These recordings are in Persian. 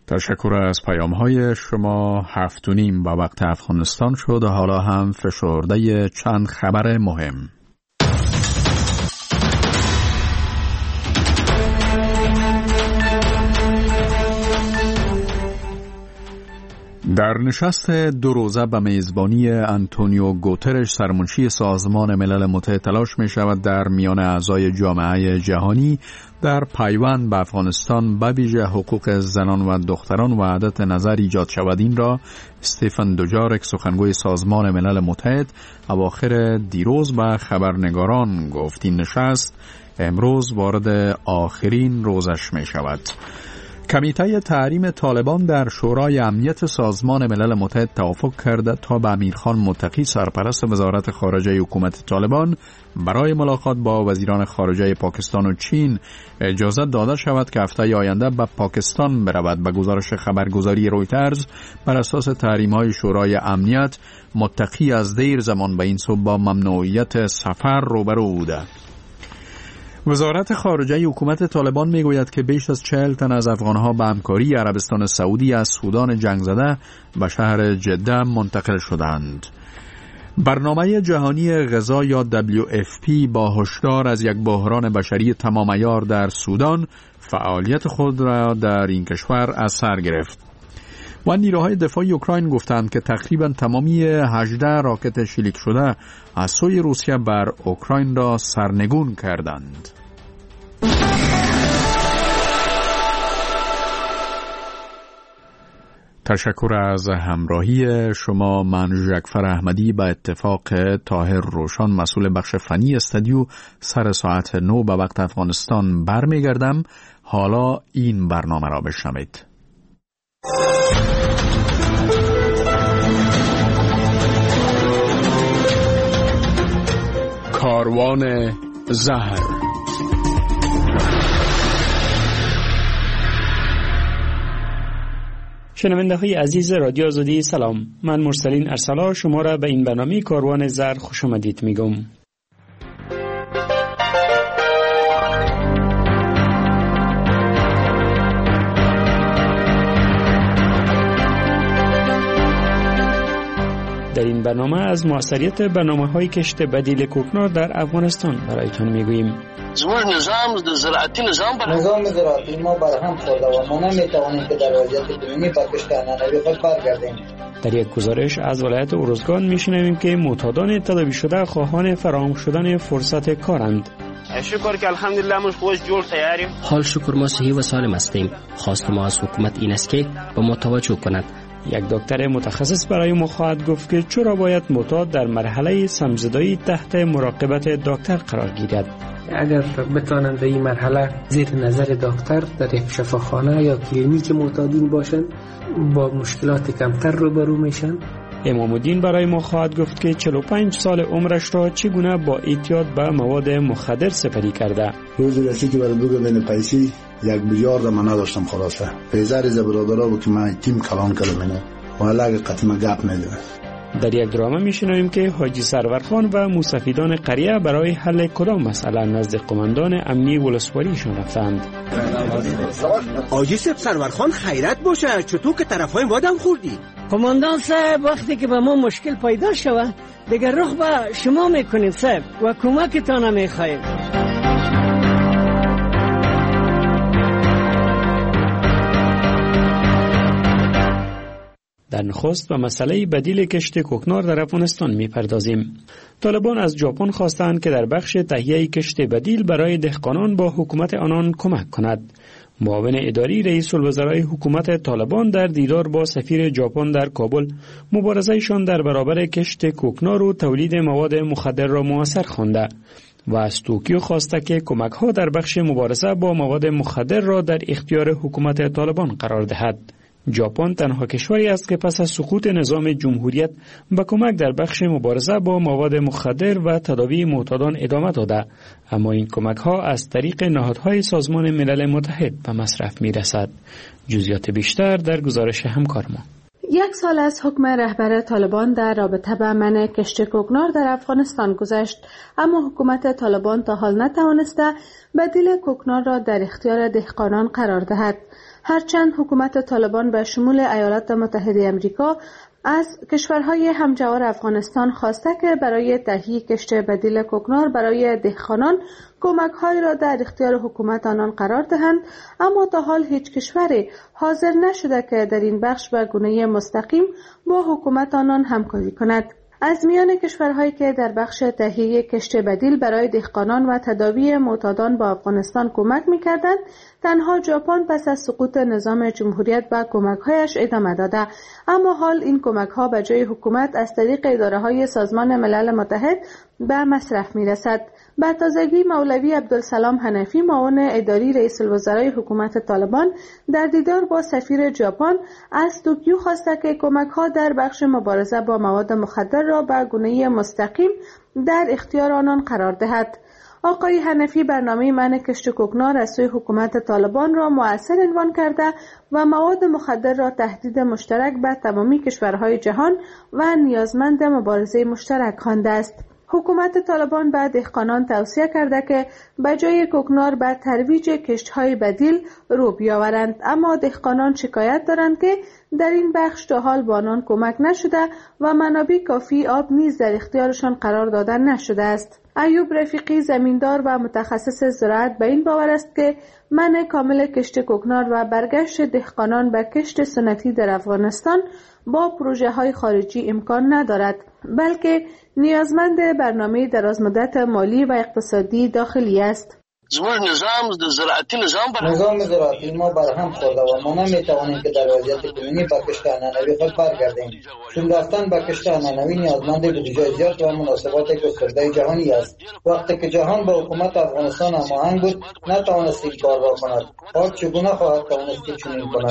تشکر از پیام‌های شما. 7:30 با وقت افغانستان شد. حالا هم فشرده چند خبر مهم. در نشست 2 روزه به میزبانی آنتونیو گوترش سرمنشی سازمان ملل متحد تلاش می شود در میان اعضای جامعه جهانی در پیوند به افغانستان به ویژه حقوق زنان و دختران وحدت نظر ایجاد شود. این را استیفن دوجارک سخنگوی سازمان ملل متحد اواخر دیروز به خبرنگاران گفت. این نشست امروز وارد آخرین روزش می شود. کمیته تحریم طالبان در شورای امنیت سازمان ملل متحد توافق کرده تا به امیرخان متقی سرپرست وزارت خارجه حکومت طالبان برای ملاقات با وزیران خارجه پاکستان و چین اجازه داده شود که هفته آینده به پاکستان برود. به گزارش خبرگزاری رویترز بر اساس تحریم‌های شورای امنیت، متقی از دیر زمان به این سو با ممنوعیت سفر روبرو بوده. وزارت خارجه حکومت طالبان میگوید که بیش از 40 تن از افغانها به همکاری عربستان سعودی از سودان جنگ زده به شهر جده منتقل شدند. برنامه جهانی غذا یا WFP با هشدار از یک بحران بشری تمام عیار در سودان فعالیت خود را در این کشور از سر گرفت. و نیروهای دفاعی اوکراین گفتند که تقریبا تمامی 18 راکت شلیک شده از سوی روسیه بر اوکراین را سرنگون کردند. تشکر از همراهی شما. من جعفر احمدی به اتفاق طاهر روشان مسئول بخش فنی استودیو سر ساعت 9 به وقت افغانستان برمیگردم. حالا این برنامه را بشنوید. کاروان زهر. شنونده های عزیز رادیو آزادی سلام. من مرسلین ارسلا شما را به این برنامه کاروان زهر خوش آمدید میگم. در این برنامه از موثریت برنامه‌های کشت بدیل کوکنار در افغانستان برایتان میگوییم. نظام زراعتی ما برهم خورده و ما نمیتوانیم که در وضعیت کنونی با کشت عنعنوی خود برگردیم. در یک گزارش از ولایت ارزگان میشنویم که معتادان تداوی شده خواهان فراهم شدن فرصت کارند. شکر که الحمدلله ما خوش جور تیاریم. حال شکر ما صحیح و سالم هستیم. خواست ما از حکومت این است که به ما توجه کند. یک دکتر متخصص برای ما خواهد گفت که چرا باید معتاد در مرحله سمزدایی تحت مراقبت دکتر قرار گیرد. اگر بتوانند این مرحله زیر نظر دکتر در یک شفاخانه یا کلینیک معتادین باشند با مشکلات کمتر روبرو میشن. امام الدین برای ما خواهد گفت که 45 سال عمرش را چگونه با اعتیاد به مواد مخدر سپری کرده. روزی رسید که برای بگو بین پیسی 1 میلیارد من نداشتم خلاصه. پیزار از برادرها بود که من تیم کلان کردم اینو و علاقه قطمه گپ میدونه. در یک درامه میشنویم که حاجی سرورخان و موسفیدان قریه برای حل کدام مسئله نزد قماندان امنی ولسواریشان رفتند. حاجی سرورخان خیرت باشه، چطور که طرفای وادم خوردی؟ قماندان صاحب وقتی که به ما مشکل پیدا شود دیگر رخ به شما میکنیم صاحب و کمکتان میخواهیم. در نخست به مسئله بدیل کشت کوکنار در افغانستان میپردازیم. طالبان از ژاپن خواستند که در بخش تهیه کشت بدیل برای دهقانان با حکومت آنان کمک کند. معاون اداری رئیس الوزرای حکومت طالبان در دیدار با سفیر ژاپن در کابل مبارزه‌شان در برابر کشت کوکنار و تولید مواد مخدر را موثر خوانده و از توکیو خواسته که کمک‌ها در بخش مبارزه با مواد مخدر را در اختیار حکومت طالبان قرار دهد. ژاپن تنها کشوری است که پس از سقوط نظام جمهوریت به کمک در بخش مبارزه با مواد مخدر و تداوی معتادان ادامه داده، اما این کمک ها از طریق نهادهای سازمان ملل متحد به مصرف می رسد. جزئیات بیشتر در گزارش همکار ما. یک سال از حکم رهبر طالبان در رابطه با منع کشت کوکنار در افغانستان گذشت، اما حکومت طالبان تا حال نتوانسته بدیل کوکنار را در اختیار دهقانان قرار دهد. هرچند حکومت طالبان به شمول ایالات متحده آمریکا از کشورهای همجوار افغانستان خواسته که برای تهیه کشت بدیل کوکنار برای دهقانان کمک‌هایی را در اختیار حکومت آنان قرار دهند، اما تا حال هیچ کشوری حاضر نشده که در این بخش به گونه مستقیم با حکومت آنان همکاری کند. از میان کشورهایی که در بخش تهیه کشت بدیل برای دهقانان و تداوی معتادان با افغانستان کمک می‌کردند، تنها ژاپن پس از سقوط نظام جمهوریت به کمک‌هایش ادامه داده، اما حال این کمک‌ها به جای حکومت از طریق اداره‌های سازمان ملل متحد به مصرف می‌رسد. به تازگی مولوی عبدالسلام حنفی معاون اداری رئیس الوزرای حکومت طالبان در دیدار با سفیر ژاپن از توکیو خواسته که کمک‌ها در بخش مبارزه با مواد مخدر را به گونه مستقیم در اختیار آنان قرار دهد. آقای حنفی برنامه منع کشت کوکنار از سوی حکومت طالبان را مؤثر عنوان کرده و مواد مخدر را تهدید مشترک به تمامی کشورهای جهان و نیازمند مبارزه مشترک خوانده است. حکومت طالبان به دهقانان توصیه کرده که به جای کوکنار به ترویج کشت‌های بدیل رو بیاورند، اما دهقانان شکایت دارند که در این بخش تا حال با آنان کمک نشده و منابع کافی آب نیز در اختیارشان قرار داده نشده است. ایوب رفیقی زمیندار و متخصص زراعت به این باور است که منع کامل کشت کوکنار و برگشت دهقانان به کشت سنتی در افغانستان با پروژه‌های خارجی امکان ندارد، بلکه نیازمند برنامه درازمدت مالی و اقتصادی داخلی است. نظام زراعتی ما برهم خورده و ما نمیتوانیم که در وضعیت کنونی به کشت عنعنوی خود برگردیم، چون رفتن به کشت عنعنوی نیازمند بودجه زیاد و مناسبات گسترده جهانی است. وقتی که جهان با حکومت افغانستان هماهنگ بود نتوانست این کار را کند، حال چگونه خواهد توانست که چنین کند؟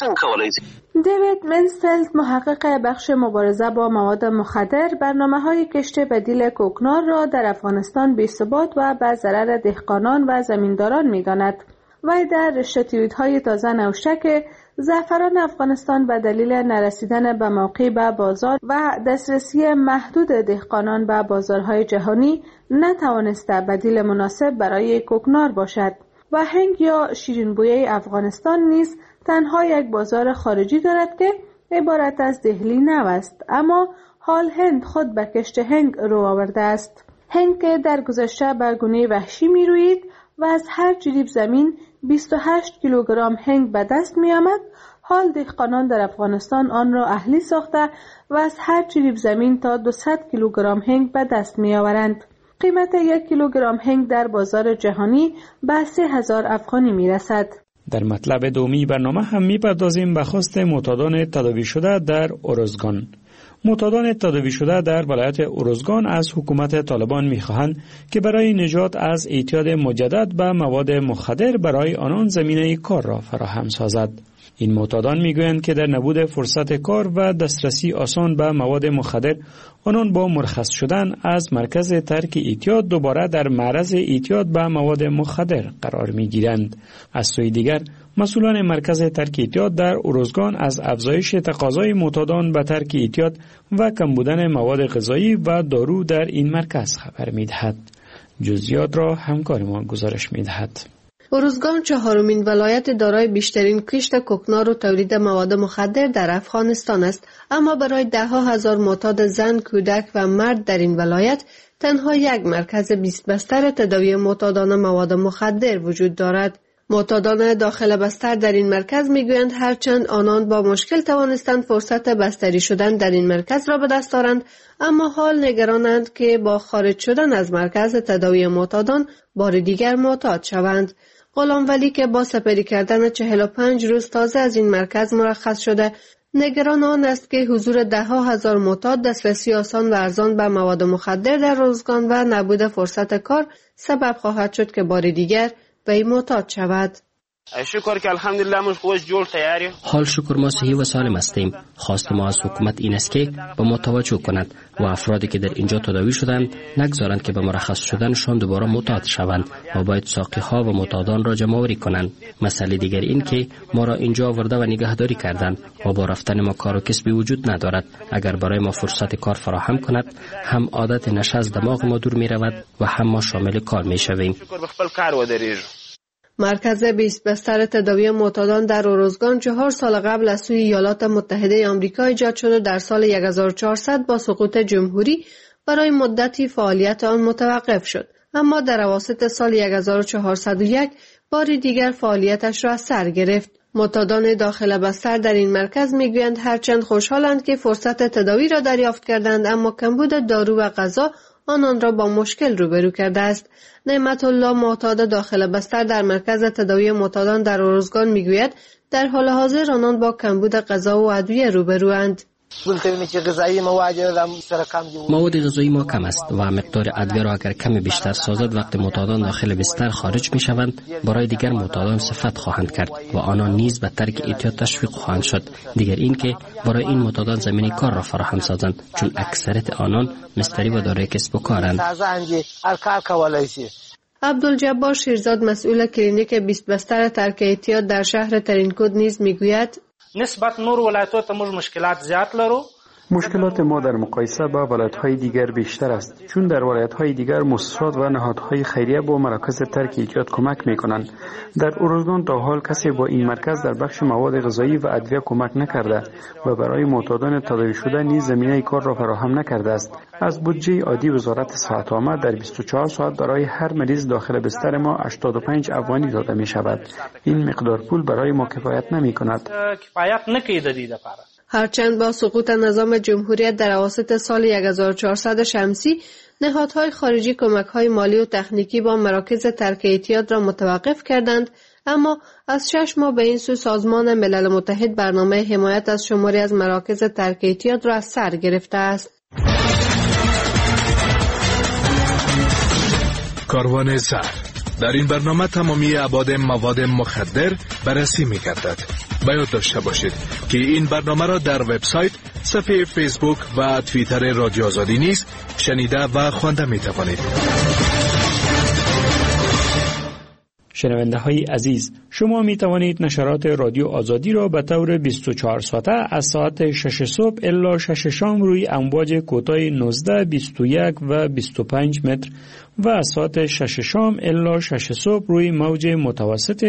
دیوید منسفلد محقق بخش مبارزه با مواد مخدر برنامه‌های کشت بدیل کوکنار را در افغانستان بی‌ثبات و به ضرر دهقانان و زمینداران می‌داند. وی در رشته توییت‌های تازه نوشته که زعفران افغانستان به دلیل نرسیدن به موقع به بازار و دسترسی محدود دهقانان به بازارهای جهانی نتوانسته بدیل مناسب برای کوکنار باشد و هنگ یا شیرین‌بویه افغانستان نیز تنها یک بازار خارجی دارد که عبارت از دهلی نو است، اما حال هند خود به کشت هنگ رو آورده است. هنگ که در گذشته به گونه وحشی می روید و از هر جریب زمین 28 کیلوگرم هنگ به دست می آمد، حال دهقانان در افغانستان آن را اهلی ساخته و از هر جریب زمین تا 200 کیلوگرم هنگ به دست می آورند. قیمت 1 کیلوگرم هنگ در بازار جهانی به 3000 افغانی می رسد. در مطلب دومی برنامه هم می‌پردازیم به خواست معتادان تداوی شده در اروزگان. معتادان تداوی شده در ولایت اروزگان از حکومت طالبان می‌خواهند که برای نجات از اعتیاد مجدد به مواد مخدر برای آنان زمینه کار را فراهم سازد. این معتادان میگویند که در نبود فرصت کار و دسترسی آسان به مواد مخدر، آنان با مرخص شدن از مرکز ترک اعتیاد دوباره در معرض اعتیاد به مواد مخدر قرار میگیرند. از سوی دیگر مسئولان مرکز ترک اعتیاد در اروزگان از افزایش تقاضای معتادان به ترک اعتیاد و کم بودن مواد غذایی و دارو در این مرکز خبر میدهد. جزئیات را همکار ما گزارش میدهد. اروزگان چهارمین ولایت دارای بیشترین کشت کوکنار و تولید مواد مخدر در افغانستان است، اما برای ده‌ها هزار معتاد زن، کودک و مرد در این ولایت تنها یک مرکز 20 بستر تداوی معتادان مواد مخدر وجود دارد. معتادان داخل بستر در این مرکز میگویند هرچند آنان با مشکل توانستند فرصت بستری شدن در این مرکز را به دست آورند، اما حال نگرانند که با خارج شدن از مرکز تداوی معتادان بار دیگر معتاد شوند. غلام ولی که با سپری کردن 45 روز تازه از این مرکز مرخص شده، نگران آن است که حضور ده‌ها هزار معتاد، دسترسی آسان و ارزان به مواد مخدر در اروزگان و نبود فرصت کار سبب خواهد شد که بار دیگر به این معتاد شود. شکر که الحمدلله ما خوش جور تیاریم. حال شکر ما صحیح و سالم هستیم. خواست ما از حکومت این است که به ما توجه کند و افرادی که در اینجا تداوی شدند نگذارند که به مرخص شدنشان دوباره معتاد شوند و باید ساقی ها و معتادان را جمع آوری کنند. مسئله دیگر این که ما را اینجا آورده و نگهداری کردند و با رفتن ما کار و کسبی وجود ندارد. اگر برای ما فرصت کار فراهم کند هم عادت نشه از دماغ ما دور می رود و هم ما شامل کار می شویم. مرکز 20 بستر تداوی معتادان در ارزگان 4 سال قبل از سوی ایالات متحده آمریکا ایجاد شده در سال 1400 با سقوط جمهوری برای مدتی فعالیت آن متوقف شد، اما در اواسط سال 1401 بار دیگر فعالیتش را از سر گرفت. معتادان داخل بستر در این مرکز میگویند هرچند خوشحالند که فرصت تداوی را دریافت کردند، اما کمبود دارو و غذا آنان را با مشکل روبرو کرده است. نعمت الله معتاد داخل بستر در مرکز تداوی معتادان در ارزگان میگوید در حال حاضر آنان با کمبود غذا و ادویه روبروند. مواد غذایی ما کم است و مقدار ادویه را اگر کم بیشتر سازد وقت معتادان داخل بستر خارج می شوند برای دیگر معتادان صفت خواهند کرد و آنان نیز به ترک اعتیاد تشویق خواهند شد. دیگر این که برای این معتادان زمینه کار را فراهم سازند چون اکثریت آنان مستری و دارای کسب و کارند. عبدالجبار شیرزاد مسئول کلینیک 20 بستر ترک اعتیاد در شهر ترینکود نیز میگوید نسبت نور ولایت‌ها ته موږ مشکلات زیات لرو. مشکلات ما در مقایسه با ولایت‌های دیگر بیشتر است، چون در ولایت‌های دیگر مؤسسات و نهادهای خیریه با مراکز ترک اعتیاد کمک می‌کنند. در ارزگان تا حال کسی با این مرکز در بخش مواد غذایی و ادویه کمک نکرده و برای معتادان تداوی شده نیز زمینه کار را فراهم نکرده است. از بودجه عادی وزارت صحت عامه در 24 ساعت برای هر مریض داخل بستر ما 85 افغانی داده می‌شود. این مقدار پول برای ما کفایت نمی‌کند. کفایت نکیده لپاره. هرچند با سقوط نظام جمهوریت در اواسط سال 1400 شمسی نهادهای خارجی کمک‌های مالی و تکنیکی با مراکز ترک اعتیاد را متوقف کردند، اما از 6 ماه به این سو سازمان ملل متحد برنامه حمایت از شماری از مراکز ترک اعتیاد را از سر گرفته است. کاروان سحر در این برنامه تمامی ابعاد مواد مخدر بررسی می‌گردد. باید داشته باشید که این برنامه را در وبسایت، صفحه فیسبوک و توییتر رادیو آزادی نیز شنیده و خوانده می‌توانید. شنونده های عزیز، شما می توانید نشرات رادیو آزادی را به طور 24 ساعته از ساعت 6 صبح الی 6 شام روی امواج کوتاه 19، 21 و 25 متر و از ساعت 6 شام الی 6 صبح روی موج متوسط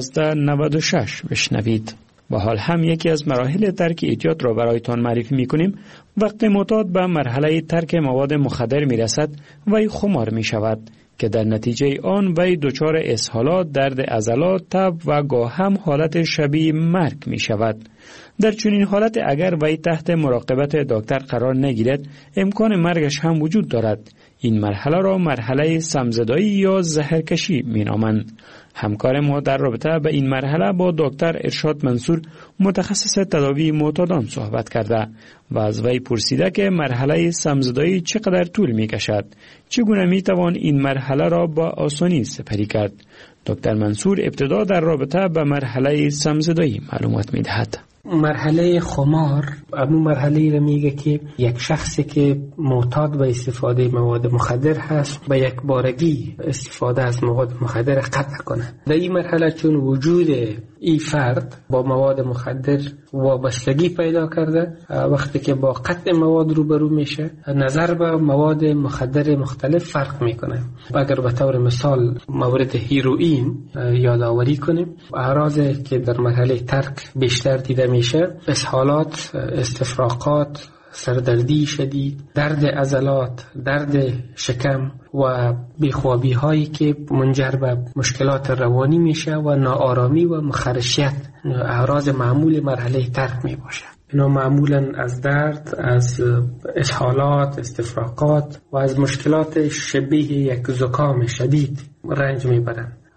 1296 بشنوید. و حال هم یکی از مراحل ترک اعتیاد را برایتان معرفی می کنیم. وقتی معتاد به مرحله ترک مواد مخدر می رسد وی خمار می شود که در نتیجه آن وی دچار اسهالات، درد عضلات، تب و گاه هم حالت شبیه مرگ می شود. در چنین حالت اگر وی تحت مراقبت دکتر قرار نگیرد امکان مرگش هم وجود دارد. این مرحله را مرحله سمزدایی یا زهرکشی می نامند. همکار ما در رابطه به این مرحله با دکتر ارشاد منصور متخصص تداوی معتادان صحبت کرده و از وی پرسیده که مرحله سمزدایی چقدر طول می کشد، چگونه می توان این مرحله را با آسانی سپری کرد. دکتر منصور ابتدا در رابطه به مرحله سمزدایی معلومات می دهد. مرحله خمار همون مرحله را میگه که یک شخصی که معتاد به استفاده مواد مخدر هست به یک بارگی استفاده از مواد مخدر قطع کنه. در این مرحله چون وجود این فرد با مواد مخدر وابستگی پیدا کرده، وقتی که با قطع مواد روبرو میشه نظر به مواد مخدر مختلف فرق میکنه. اگر به طور مثال مورد هیروئین یادآوری کنیم، اعراضی که در مرحله ترک بیشتر دیده میشه اسهالات، استفراغات، سردردی شدید، درد عضلات، درد شکم و بیخوابی هایی که منجر به مشکلات روانی میشه و ناآرامی و مخرشیت اعراض معمول مرحله ترک می باشه. اینا معمولا از درد، از اسهالات، استفراغات و از مشکلات شبیه یک زکام شدید رنج میبرن.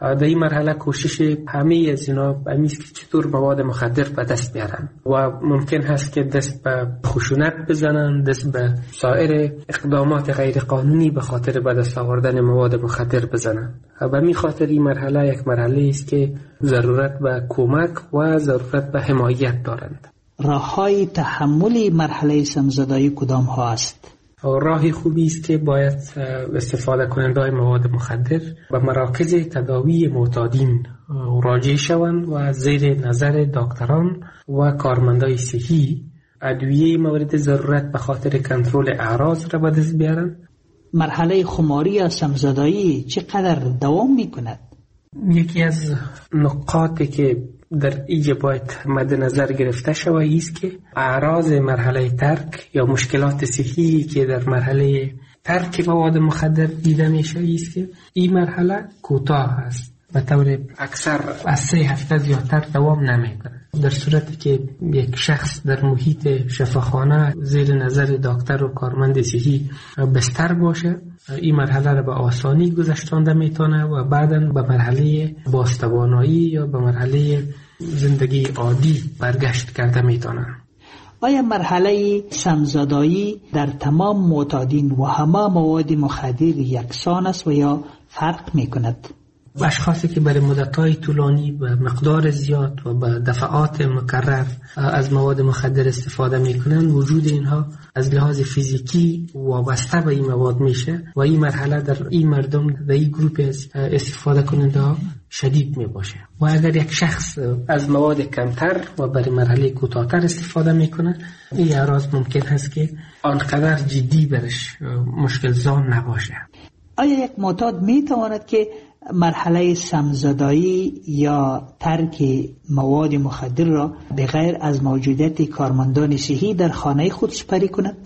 در این مرحله کوشش همه از اینا است که چطور مواد مخدر به دست بیارن و ممکن هست که دست به خشونت بزنن، دست به سایر اقدامات غیر قانونی به خاطر به دست آوردن مواد مخدر بزنن. به می خاطر این مرحله یک مرحله است که ضرورت به کمک و ضرورت به حمایت دارند. راه‌های تحمل مرحله سمزدایی کدام ها است؟ راه خوبی است که باید استفاده کننده‌های مواد مخدر به مراکز تداوی معتادین راجع شوند و زیر نظر دکتران و کارمندای صحی ادویه مورد ضرورت به خاطر کنترل اعراض را به دست بیارند. مرحله خماری یا سمزدایی چقدر دوام می‌کند؟ یکی از نقاطی که در اینجا باید مد نظر گرفته شود است که اعراض مرحله ترک یا مشکلات صحی که در مرحله ترک مواد مخدر دیده میشه است که این مرحله کوتاه است، به طور اکثر از 3 هفته زیادتر دوام نمیکنه. در صورتی که یک شخص در محیط شفاخانه زیر نظر دکتر و کارمند صحی بستر باشه، این مرحله را به آسانی گذشتانده میتونه و بعداً به مرحله بازتوانایی یا به مرحله زندگی عادی برگشت کرده میتونه. آیا مرحله سمزدایی در تمام معتادین و همه مواد مخدر یکسان است و یا فرق میکند؟ اشخاصی که برای مدت‌های طولانی به مقدار زیاد و به دفعات مکرر از مواد مخدر استفاده میکنن، وجود اینها از لحاظ فیزیکی وابسته به این مواد میشه و این مرحله در این مردم در این گروپ از استفاده کننده ها شدید میباشه. و اگر یک شخص از مواد کمتر و برای مرحله کوتاه‌تر استفاده میکنه، این اعراض ممکن هست که آنقدر جدی برش مشکل زا نباشه. آیا یک معتاد میتواند که مرحله سمزدایی یا ترک مواد مخدر را بغیر از موجودیت کارمندان صحی در خانه خود سپری کند؟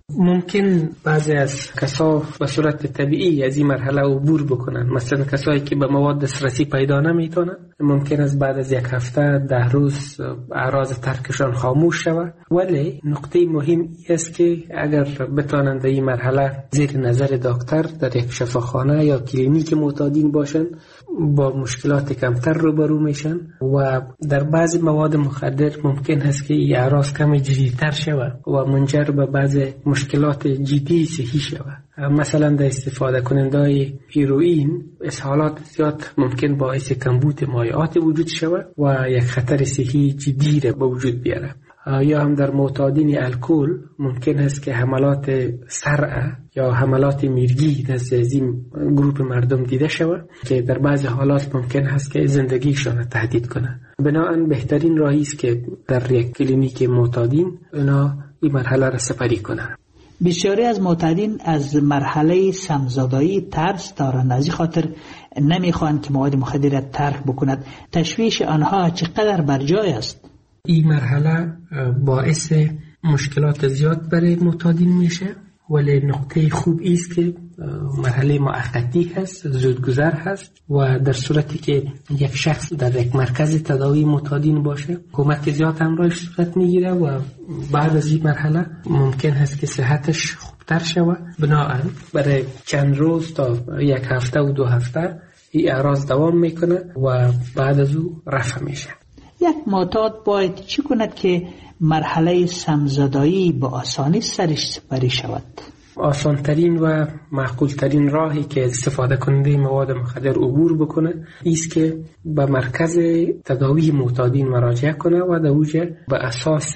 ممکن بعضی از کسا به صورت طبیعی از این مرحله عبور بکنن. مثلا کسایی که به مواد دسترسی پیدا نمیتونن، ممکن است بعد از 1 هفته 10 روز اعراض ترکشان خاموش شود. ولی نقطه مهم است که اگر بتونن در این مرحله زیر نظر دکتر در یک شفاخانه یا کلینیک معتادین باشن، با مشکلات کمتر روبرو میشن و در بعضی مواد مخدر ممکن است که این اعراض کمی جدی‌تر شود و منجر به بعضی مشکلات جدی صحی شود. مثلا در استفاده کننده‌های هیروئین اسهالات زیاد ممکن باعث کمبود مایعات وجود شود و یک خطر صحی جدی را به وجود بیاره. یا هم در معتادین الکل ممکن است که حملات صرع یا حملات میرگی نزد این گروه مردم دیده شود که در بعضی حالات ممکن است که زندگیشان تهدید کنه. بنابراین بهترین راهی است که در یک کلینیک معتادین اونا این مرحله را سپری کنند. بسیاری از معتادین از مرحله سمزدایی ترس دارند، از این خاطر نمیخوان که مواد مخدر را ترک بکند. تشویش آنها چقدر بر جای است؟ این مرحله باعث مشکلات زیاد برای معتادین میشه، ولی نقطه خوب است که مرحله موقتی هست، زودگذر هست و در صورتی که یک شخص در یک مرکز تداوی معتادین باشه، کمک زیاد همراهش صورت میگیره و بعد از این مرحله ممکن هست که صحتش خوبتر شود. بنابراین برای چند روز تا 1 هفته و 2 هفته این اعراض دوام میکنه و بعد از او رفع میشه. یک معتاد باید چی کند که مرحله سمزدایی با آسانی سرش سپری شود؟ آسانترین و معقولترین راهی که استفاده کننده مواد مخدر عبور بکنه ایست که به مرکز تداوی معتادین مراجعه کنه و در اوجه به اساس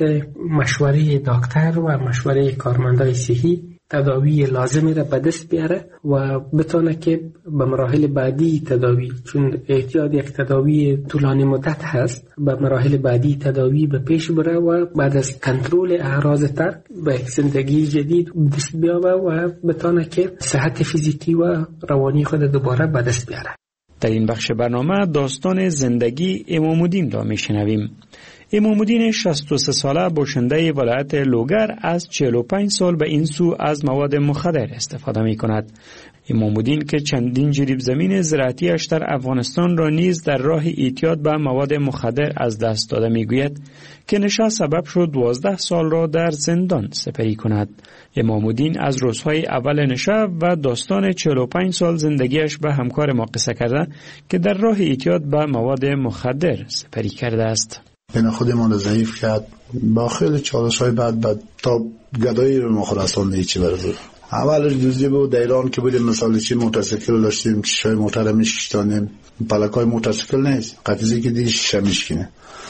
مشوره دکتر و مشوره کارمندای صحی تداوی لازمی را به دست بیاره و بتونه که به مراحل بعدی تداوی، چون احتیاج یک تداوی طولانی مدت هست، به مراحل بعدی تداوی به پیش بره و بعد از کنترل اعراض ترک به زندگی جدید دست بیابه و بتونه که صحت فیزیکی و روانی خود دوباره به دست بیاره. در این بخش برنامه داستان زندگی امام الدین را میشنویم. امام الدین 63 ساله باشنده ولایت لوگر از 45 سال به این سو از مواد مخدر استفاده می کند. امام الدین که چندین جریب زمین زراعتیش در افغانستان را نیز در راه اعتیاد به مواد مخدر از دست داده می گوید که نشه سبب شد 12 سال را در زندان سپری کند. امام الدین از روزهای اول نشه و داستان 45 سال زندگیش به همکار ما قصه کرده که در راه اعتیاد به مواد مخدر سپری کرده است. این خودمان ضعیف کرد با خیلی چالش‌های بعد تا گدایی رو مخرسان هیچی برزد. اولش دوزی بود در ایران که بودیم مثال چی موتورسیکل داشتیم شیشه موتور میشکشتانیم پلکای موتورسیکل نیست قطیزی که دیگه شیشه میشکنه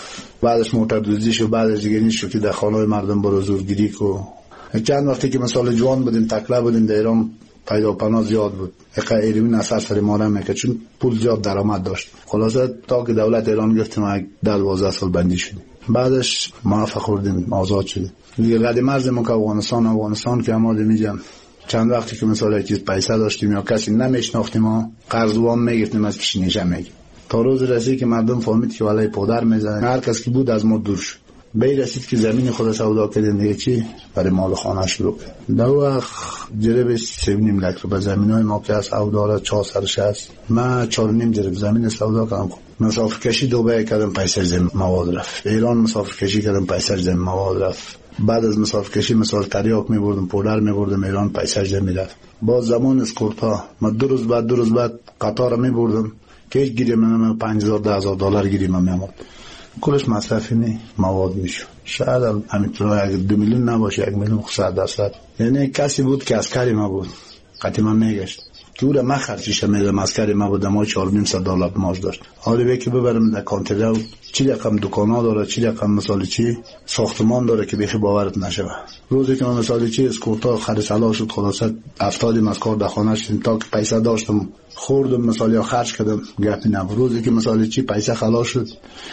بعدش موتور دوزی شد بعدش دیگه نیست که در خانه‌های مردم برو زورگیری کو چند وقتی که مثال جوان بودیم تکله بودیم در ایران پیدا پناه زیاد بود اقا ایروین اثر سر ما میکرد چون پول زیاد درآمد داشت خلاصه تا که دولت ایران گفتیم 12 سال بندی شدیم بعدش موفق خوردیم آزاد شدیم دیگه قدیم مرزمون که افغانستان که ما میگم چند وقتی که مثلا چیز پیسه داشتیم یا کسی نمیشناختیم ما قرض وام میگرفتیم از کسی نشه میگیم تا روز رسید که مردم فهمید که ولای پدر میزنه هر کس که بود از ما دور شد به رسید که زمین خود سودا کردیم دیگه چی برای مال خانه شروع کرد در وقت جرب 3.5 لک رو به زمینای ما که از سودا 460 من 4.5 جرب زمین سودا کردم مسافر کشی دبی کردم پیسه زمین مواد رفت ایران مسافر کشی کردم پیسه زمین مواد رفت بعد از مسافر کشی مثال تریاک میبردم پودر میبردم ایران پیسه زمین میرفت با زمان اسکورتا من دو روز بعد قطار میبردم که هیچ گیری من $5,000-10,000 گیری من میامد کلش مصرفی نی مواد میشو شاید همینطور اگه 2 میلیون نباشه 1,000,000% یعنی کسی بود که عسکری ما بود قطعی من میگشت جور ما خرچیشه میدم عسکری ما بود ما $4,500 ماش داشت حالی به که ببرم در کانتر چی رقم دکانا داره چی رقم مثال چی ساختمان داره که بخی باورت نشه روزی که من مثال چی اسکورتا خرید سلا شد خلاصه افتادیم از کار در خانه شدیم تا که پیسه داشتم خوردم مثال یا خرج کردم گپی نبود روزی که مثال چی پیسه خلاص شد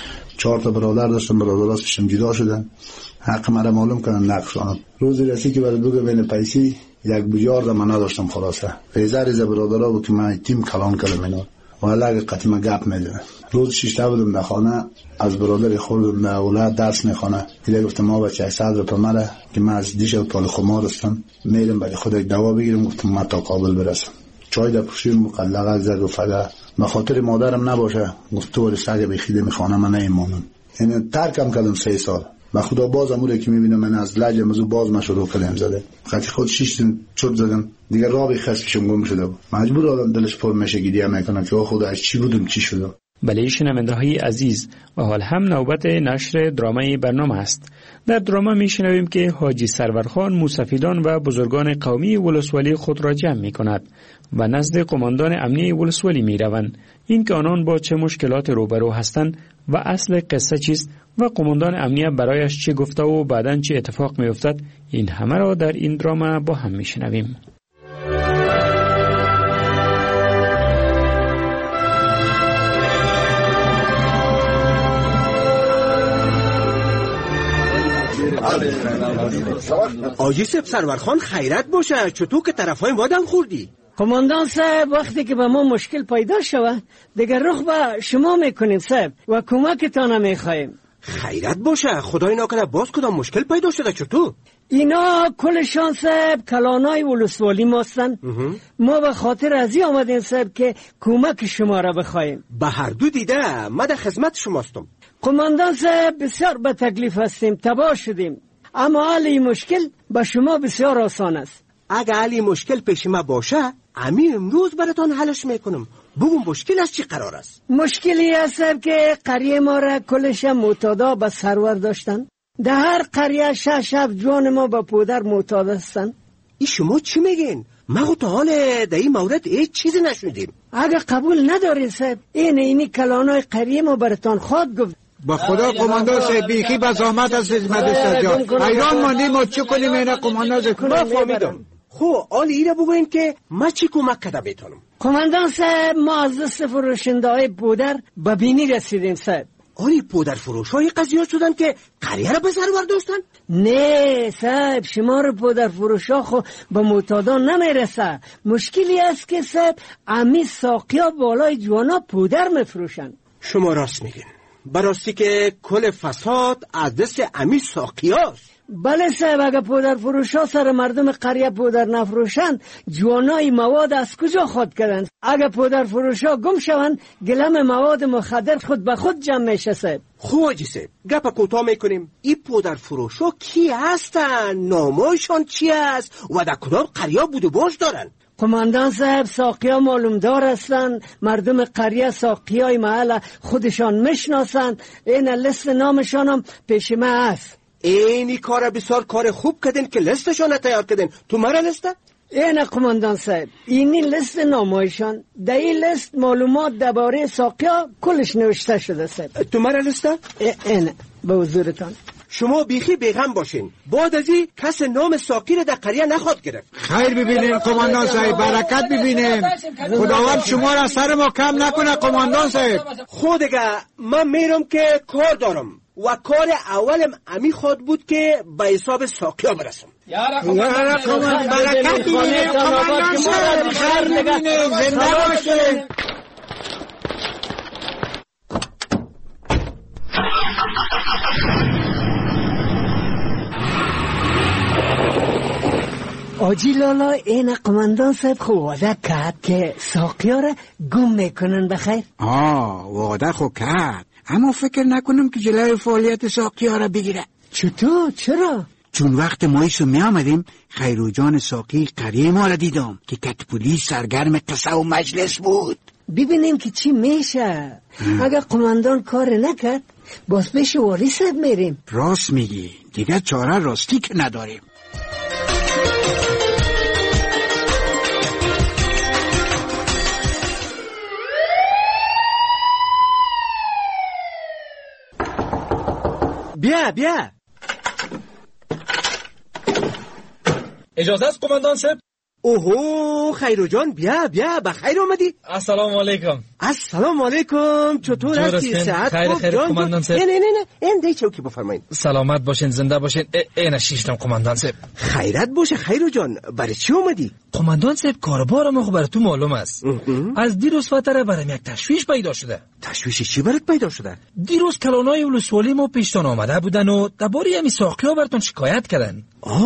4 تا برادر داشتم برادراشم جدا شدن حق مرا معلوم کردن نقشانم روزی رسید که برای دوگه بین پیسی 1 بیلیارد من نداشتم خلاصه ریزه برادرها بود که من تیم کلان کردم اینا ولی اگه قطعی گپ میدونم روز 6 بودم در خانه از برادر خوردم در اولاد درس میخونه دیگه گفتم ما بچه 100 روپیه مره که من از دیش اوتال خمار هستم میرم برای خود یک دوا بگیرم گفتم من تا کابل برسم چای در پوشیم مقلق از زد و فقط بخاطر مادرم نباشه گفت تو ولی سگ بخیده میخوانه من نیمانم یعنی ترکم کردم 3 سال و خدا باز اموره که میبینم من از لجم از باز ما شروع کلم زده خاطر خود 6 چوب زدم دیگه راه بخست پیشم گم شده بود مجبور آدم دلش پر میشه گیریه میکنه که خدا از چی بودم چی شده. بله شنونده های عزیز و حال هم نوبت نشر درامای برنامه است. در دراما میشنویم که حاجی سرورخان موسفیدان و بزرگان قومی ولسوالی خود را جمع می کند و نزد قماندان امنیه ولسوالی می روند. این که آنان با چه مشکلات روبرو هستند و اصل قصه چیست و قماندان امنیه برایش چه گفته و بعداً چه اتفاق می افتد این همه را در این دراما با هم می شنویم. آجی سب سرورخان خیرت باشه چطور که طرفای وادم خوردی؟ قماندان صاحب وقتی که به ما مشکل پیدا شود دیگر رخ به شما میکنیم صاحب و کمکتان میخواهیم. خیرت باشه خدای نکنه باز کدام مشکل پیدا شده چطور؟ اینا کلشان صاحب کلانای ولسوالی ماستن. ما به خاطر ازی آمدیم صاحب که کمک شما را بخواهیم. به هر دو دیده ما در خدمت شماستم. قماندان صاحب بسیار به تکلیف هستیم تباه شدیم اما حل این مشکل به شما بسیار آسان است. اگه حل مشکل پیش ما باشه امی امروز براتان حلش میکنم. بگم مشکل از چی قرار است؟ مشکلی است که قریه ما را کلش معتادا به سرور داشتن. در هر قریه 6 جوان ما به پودر معتاد هستن. ای شما چی میگین؟ ما تا حال در این مورد هیچ چیزی نشنیدیم. اگه قبول ندارین صاحب اینی کلانای قریه ما براتان خواهد گفت. با خدا قماندان صاحب بیخی به زحمت از خدمت سجاد ایران ماندیم و چه کنیم اینه قماندان صاحب ما فهمیدم. خب حال ایره بگوین که ما چی کمک کده میتونم. قماندان صاحب ما از دست فروشنده های پودر به بینی رسیدیم صاحب. آری پودر فروش های قضیه شدن که قریه را به سرور داشتن؟ نه صاحب شمار پودر فروش ها خو به معتادان نمیرسه. مشکلی است که صاحب امی ساقیا بالای جوانا پودر میفروشن. شما راست میگین. براستی که کل فساد از دست امی ساقیاست. بله صاحب، اگه پودر فروشا سر مردم قریه پودر نفروشند، جوانای مواد از کجا خود کردند؟ اگه پودر فروشا گم شوند، گلم مواد مخدر خود به خود جمع میشه صاحب. خوب آجی صاحب، گپ کوتاه میکنیم. این پودر فروشا کی هستن؟ نامایشان چی است؟ و در کدام قریه بود و باش دارن؟ قماندان صاحب، ساقیا معلومدار هستند. مردم قریه ساقیای محل خودشان میشناسند. این لیست نامشان هم پیش ما است. اینی کار بسیار کار خوب کردین که لیستشان تیار کردین. تو مرا لیسته؟ این قماندان صاحب، اینی لیست نامایشان. در این لیست معلومات درباره ساقیا کلش نوشته شده صاحب. تو مرا لیسته؟ این به حضورتان. شما بیخی بیغم باشین. بعد از این کس نام ساقی را در قریه نخواد گرفت. خیر ببینیم قماندان صاحب، برکت ببینیم. خداوند شما را سر ما کم نکنه قماندان صاحب. خودگه من میرم که کار دارم و کار اولم امی خود بود که به حساب ساقیا برسم. قماندان برکت ببینیم قماندان صاحب. خیر ببینیم، زنده باشین. آجی لالا، این قماندان صاحب خو وعده کرد که ساقیا را گم میکنن بخیر. وعده خو کرد، اما فکر نکنم که جلوی فعالیت ساقیا را بگیره. چطور؟ چرا؟ چون وقت ما ایسو می آمدیم خیرو جان ساقی قریه ما را دیدم که کتپولی سرگرم قصه و مجلس بود. ببینیم که چی میشه. اگر قماندان کار نکرد باز پیش والی صاحب میریم. راست میگی، دیگر چاره راستی که نداریم. بیا اجازه است قماندان صاحب؟ اوهو خیرو جان، بیا بخیر آمدی. السلام علیکم. السلام علیکم. چطور هستی؟ صحت خوب؟ خیر قماندان صاحب. نه این دی چوکی بفرمایید. سلامت باشین، زنده باشین. این شیشتم قماندان صاحب. خیرت باشه خیرو جان. برای چی اومدی؟ قماندان صاحب، کاربار ما برای تو معلوم است. از دیروز فتره برام یک تشویش پیدا شده. تشویش چی برات پیدا شده؟ دیروز کلانای ولسوالی ما پیشتان آمده بودن و درباره همین ساقیا براتون شکایت کردن.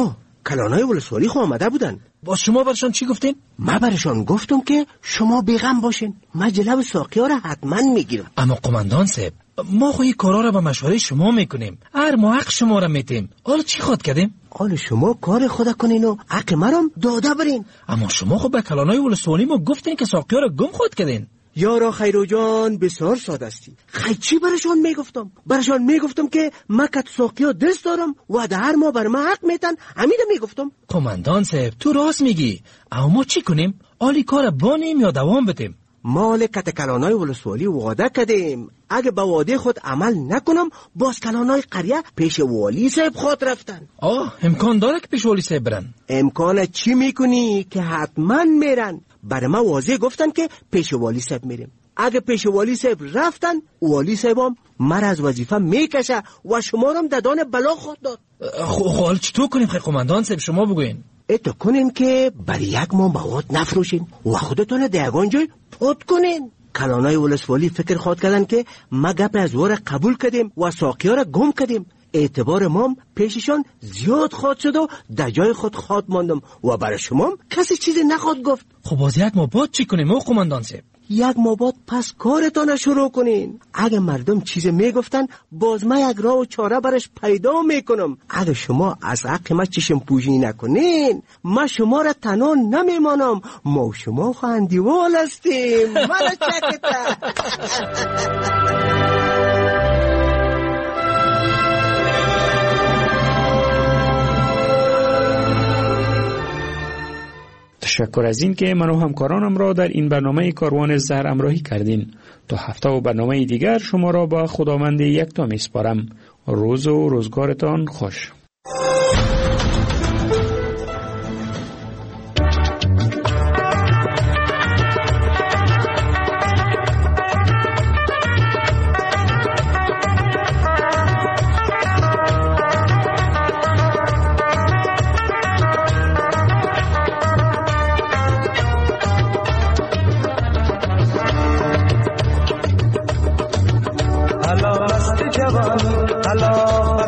کلانای ولسوالی خو آمده بودن. با شما برشان چی گفتین؟ ما برشان گفتم که شما بیغم باشین، ما جلو ساقیا را حتما میگیرم. اما قماندان صاحب، ما خو این کارا را با مشوره شما میکنیم، هر ما حق شما را میتیم. حالا چی خود کردیم؟ حالا شما کار خود کنین و حق مرام داده برین. اما شما خو به کلانای ولسوالی ما گفتین که ساقیا را گم خود کردین. یارا خیرو جان، بسیار ساده استی. چی برشان میگفتم؟ برشان میگفتم که ما کت ساقیا دست دارم و در ما بر ما حق میتن. همین میگفتم. قماندان صاحب، تو راست میگی، اما ما چی کنیم؟ آلی کار بانیم یا دوام بدیم؟ مال کت کلانای ولسوالی وعده کردیم، اگه به وعده خود عمل نکنم باز کلانای قریه پیش والی صاحب خود رفتن. امکان داره که پیش والی صاحب برن؟ امکان چی میکنی که حتما میرن. برای ما واضح گفتن که پیش والی صاحب میریم. اگه پیش والی صاحب رفتن، والی صاحب هم مر از وظیفه میکشه و شما هم ددان بلا خود داد. حال چطور کنیم خیلی قماندان صاحب؟ شما بگوین. اتو کنیم که برای یک ما مواد نفروشین و خودتون دیگان جای پود کنین. کلانای ولسوالی فکر خود کردن که ما گپ از وره قبول کردیم و ساقیا را گم کردیم. اعتبار مام پیششان زیاد خود شد و در جای خود خود ماندم و برای شما کسی چیزی نخواد گفت. خب باز یک ما بعد چی کنیم قماندان صاحب؟ یک ما بعد پس کارتان شروع کنین. اگه مردم چیزی میگفتن باز ما یک راه و چاره برش پیدا میکنم. اگه شما از حق ما چشم پوشی نکنین ما شما را تنها نمیمانم. ما و شما خواهندیوال هستیم. مرا چکتا. تشکر از این که من و همکارانم را در این برنامه کاروان زهر همراهی کردین. تا هفته و برنامه دیگر شما را با خداوند یکتا میسپارم. روز و روزگارتان خوش. Allah جوانی طلا